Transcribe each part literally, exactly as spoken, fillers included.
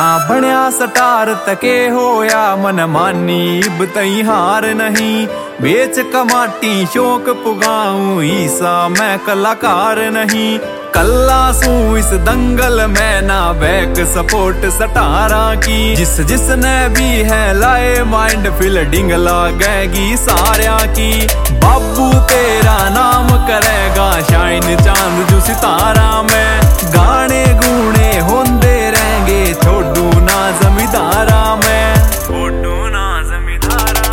ना बनया सटार तके होया मन मानी बतई हार नहीं। बेच कमाटी शौक पुगाऊं ईसा मैं कलाकार नहीं। कल्ला सू इस दंगल में ना बैक सपोर्ट सटारा की। जिस जिसने भी है लाए माइंड फील्डिंग लागेगी सारिया की। बाबू तेरा नाम करेगा शाइन चांद जो सितारा में। गाने गुणे होंदे रहेंगे छोड़ू ना जमींदारा में। छोड़ू ना जमींदारा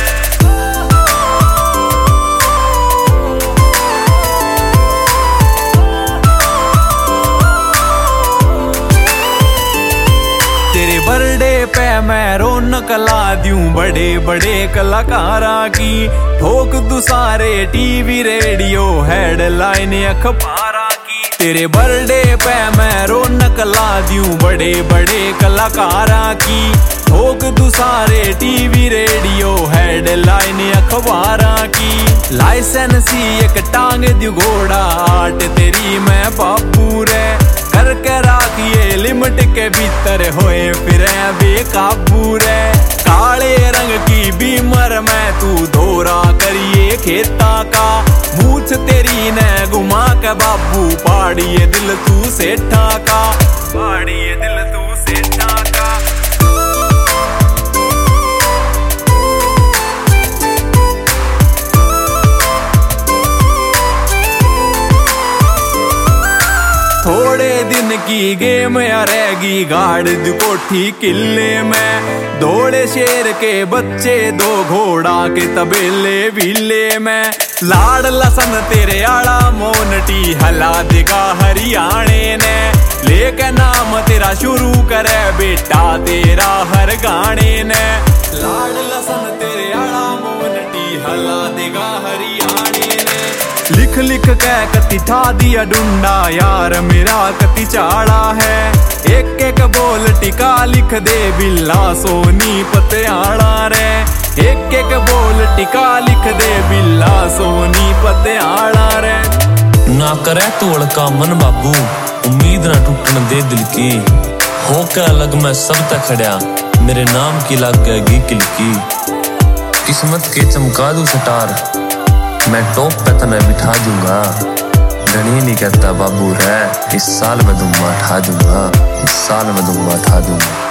तेरे बर्थडे पे मैं रौनक ला दूं बड़े बड़े कलाकारा की। ठोक दू सारे टीवी रेडियो हेडलाइन अखबारा की। तेरे बर्थडे पे मैं रौनक ला दूं बड़े बड़े कलाकारा की। ठोक दू सारे टीवी रेडियो हेडलाइन अखबारा की। लाइसेंसी एक टांग दू घोड़ा आट तेरी मैं बाबू रे। करके राखिए लिमिट के भीतर होए फिर बेकाबू रे। काले रंग की बीमर में तू धोरा करिए खेता का। मूछ तेरी ने घुमा के बाबू पाड़िए दिल तू सेठा का। पाड़िए दिल तू सेठा का। थोड़े दिन की गेम रहेगी गाड़ दू कोठी किले में। दौड़े शेर के बच्चे दो घोड़ा के तबेले विले में। लाड़ लसन तेरे आड़ा मोनटी हला देगा हरियाणे ने। लेके नाम तेरा शुरू करे बेटा तेरा हर गाने ने। लाड़ लसन तेरे आड़ा मोनटी हला देगा हरियाणे ने। लिख लिख के कति ठा दिया डुंडा यार मेरा कति चाड़ा है। एक एक बोल टिका लिख दे बिल्ला सोनी पतियाड़ा रे। एक एक बोल टिका लिख दे बिल्ला सोनी पतियाड़ा रे। ना करे तोड़ का मन बाबू उम्मीद ना टूटन दे दिल की। होके अलग मैं सब तक खड़ा मेरे नाम की लग गएगी किलकी। किस्मत के चमका दूं सटार मैं टॉप पे तने बिठा दूंगा। धनी नहीं कहता बाबू रे इस साल मैं दुम्बा ठा दूंगा। इस साल मैं दुम्बा ठा दूंगा।